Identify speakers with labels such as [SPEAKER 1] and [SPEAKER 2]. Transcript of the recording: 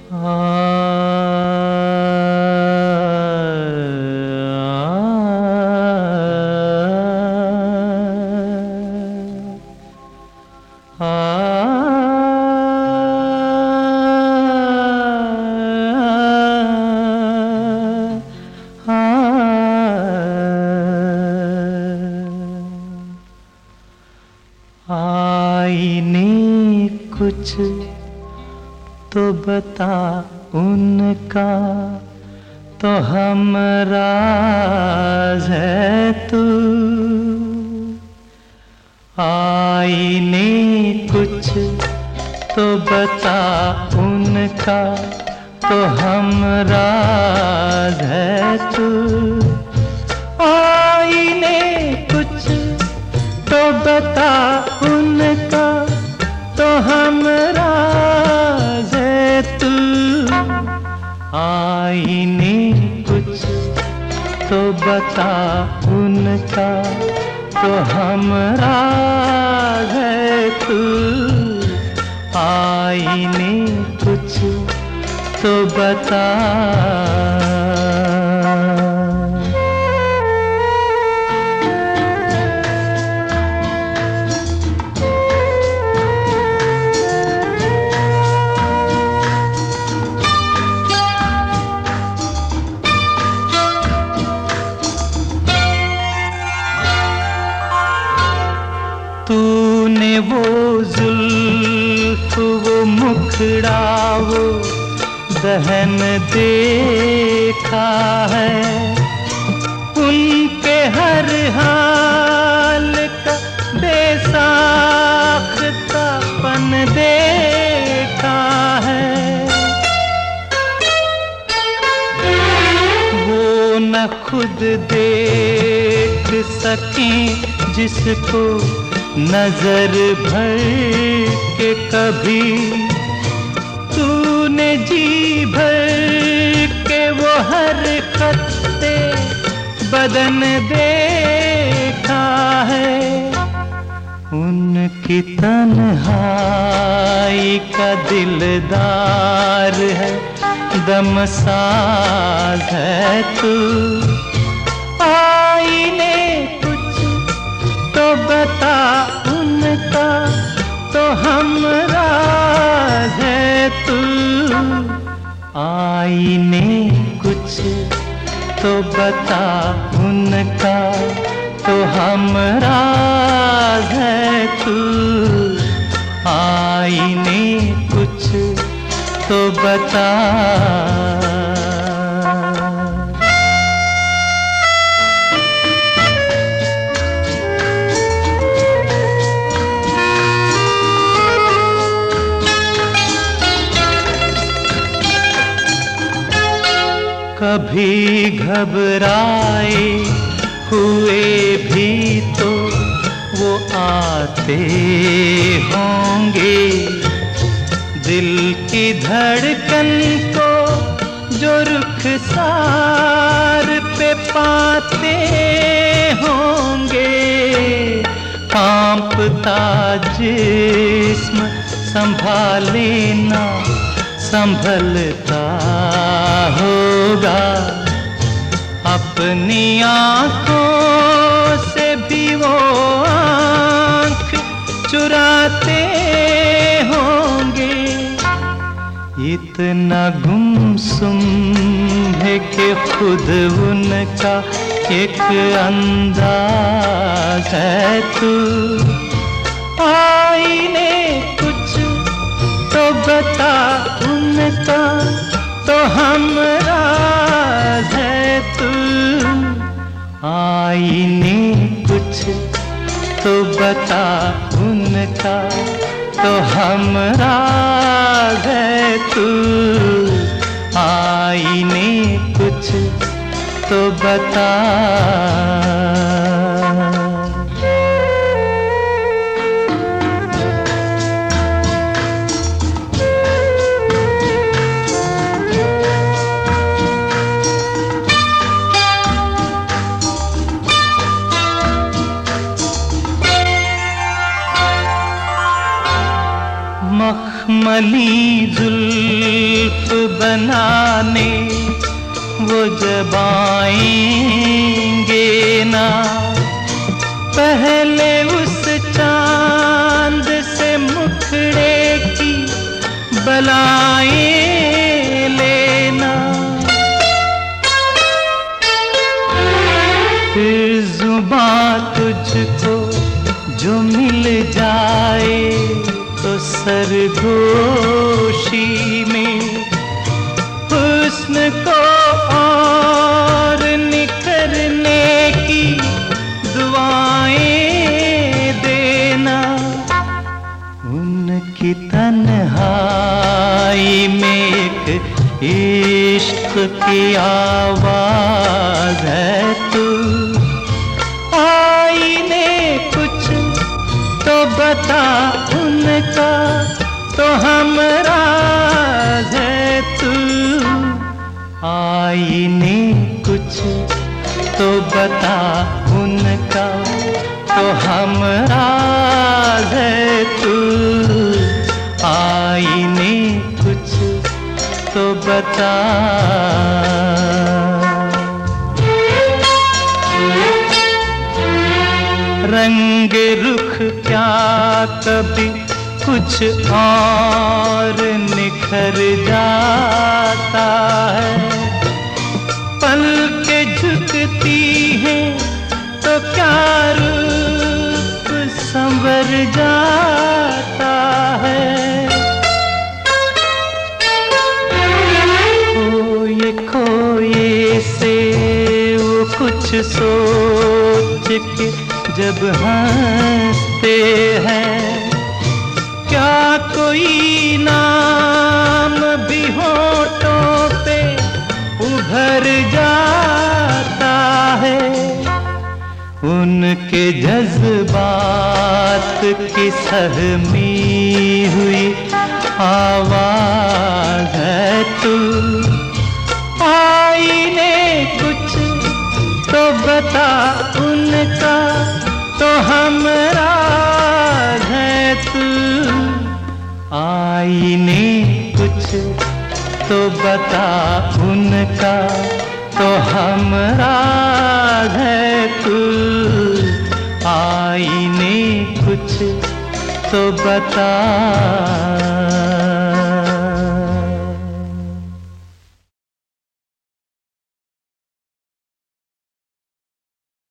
[SPEAKER 1] आईने कुछ तो बता उनका, तो हम राज है तू। आईने कुछ तो बता उनका, तो हम राज है तू। आईने कुछ तो बता उनका, तो हम राज है तू। आईने कुछ तो बता उनका, तो हम राज है तू। आईने कुछ तो बता। तूने वो जुल्फ, वो मुखड़ा, वो दहन देखा है। उनके हर हाल का बेसाख्तापन देखा है। वो न खुद देख सकें जिसको नजर भर के कभी। तूने जी भर के वो हर खत्ते बदन देखा है। उनकी तन्हाई का दिलदार है, दमसाज है तू। आईने कुछ तो बता उनका, तो हम राज है तू। आईने कुछ तो बता उनका, तो हम राज है तू। आईने कुछ तो बता। कभी घबराए हुए भी तो वो आते होंगे। दिल की धड़कन को जो रुखसार पे पाते होंगे। कांपता जिस्म संभाले ना संभलता होगा। अपनी आँखों से भी वो आँख चुराते होंगे। इतना गुमसुम है कि खुद उनका एक अंदाज है तू। आईने कुछ तो बता उनका, तो हम राज है तू। आईने कुछ तो बता उनका, तो हम राज है तू। आईने कुछ तो बता। काली जुल्फ बनाने वो जब आएंगे ना, पहले उस चांद से मुखड़े की बलाएं लेना। फिर जुबां तुझको जो मिल जाए तो सरगोशी में हुस्न को और निखरने की दुआएं देना। उनकी तन्हाई में एक इश्क की आवाज है तू। आईने कुछ तो बता उनका, तो हमराज है तू। आईने कुछ तो बता उनका, तो हमराज है तू। आईने कुछ तो बता। रंग रुख क्या कभी कुछ और निखर जाता है, पलकें झुकती हैं तो क्या रूप संवर जाता है। खोए से वो कुछ सोच के जब हंसते हैं, क्या कोई नाम भी होठों पे उभर जाता है। उनके जज्बात की सहमी हुई आवाज है तू। आईने कुछ तो बता उनका, तो हमराज है तू। आईने कुछ तो बता उनका, तो हमराज है तू। आईने कुछ तो बता।